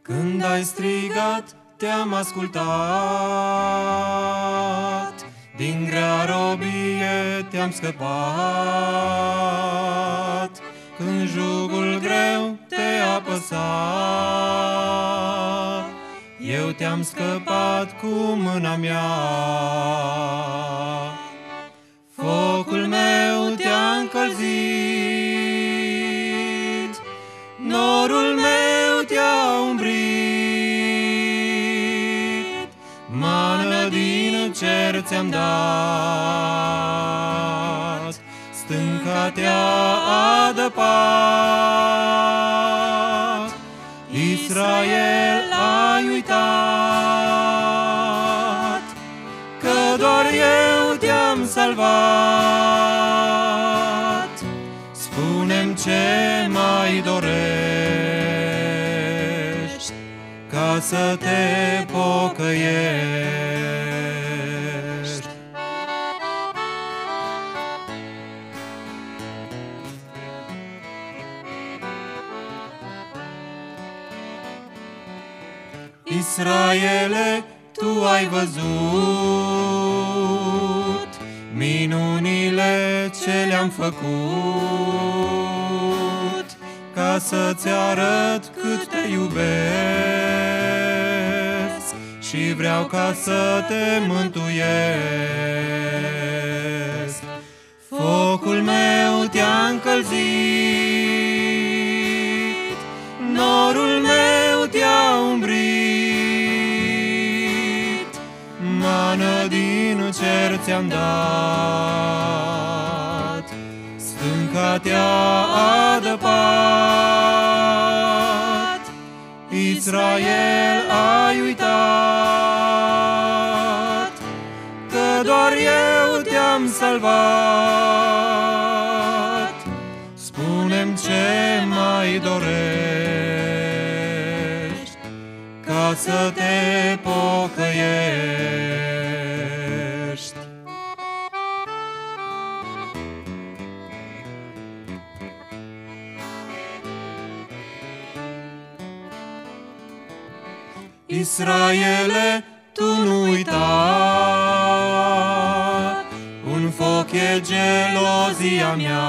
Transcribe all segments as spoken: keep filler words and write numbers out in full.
Când ai strigat, te-am ascultat, din grea robie te-am scăpat. Când jugul greu te-a apăsat, eu te-am scăpat cu mâna mea. Focul meu te-a încălzit, norul meu te-a umbrit, mană din cer ți-am dat, stânca te-a adăpat. Israel, ai uitat că doar eu te-am salvat. Spune-mi ce mai dorești ca să te pocăiești. Israele, tu ai văzut minunile ce le-am făcut, ca să-ți arăt cât te iubesc și vreau ca să te mântuiesc. Focul meu te-a încălzit, norul meu te-a umbrit, mană din cer ți-am dat, stânca te-a adăpat. Israel, ai uitat că doar eu te-am salvat. Spune-mi ce mai dorești ca să te pocăiești. Israele, tu nu uita, un foc e gelozia mea,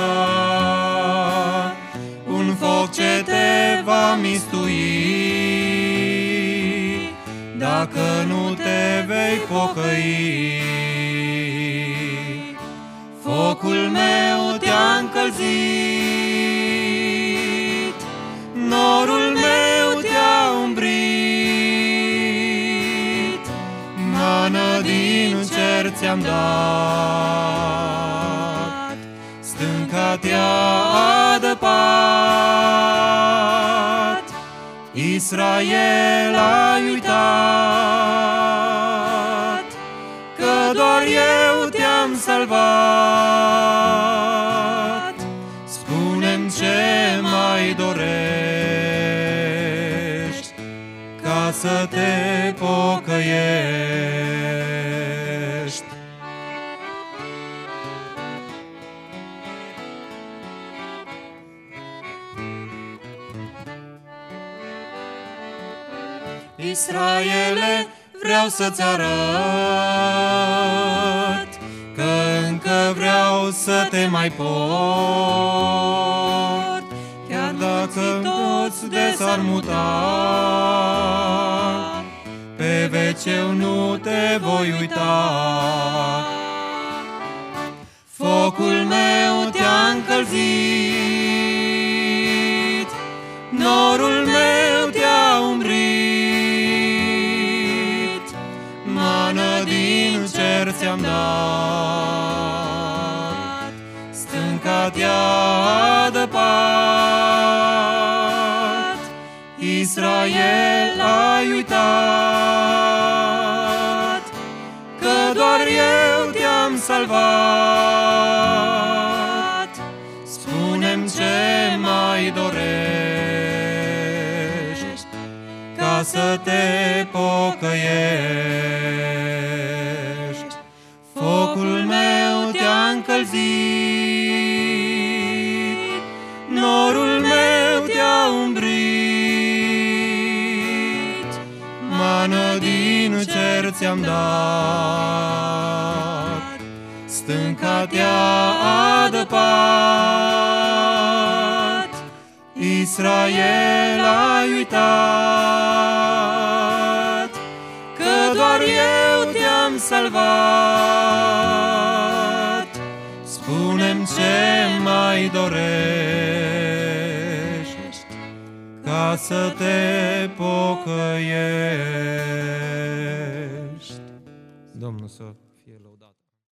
un foc ce te va mistui dacă nu te vei pocăi. Focul meu te-a încălzit, norul meu te-a umbrit, mană din cer ți-am dat, stânca te-a adăpat. Israel, ai uitat că doar eu te-am salvat. Spune-mi ce mai dorești ca să te pocăiești. Israele, vreau să-ți arăt că încă vreau să te mai pot, chiar dacă toți de s-ar muta, pe veci eu nu te voi uita. Focul meu te-a încălzit, norul meu te-a umbrit, mană din cer ți-am dat, stânca te-a adăpat. Israel, ai uitat că doar eu te-am salvat. Spune-mi ce mai dorești ca să te pocăiești. Focul meu te-a încălzit, norul meu te-a umbrit, mană din cer ți-am dat, stânca te-a adăpat. Israel, ai uitat că doar eu te-am salvat. Spune-mi ce mai dorești ca să te pocăiești. Domnul să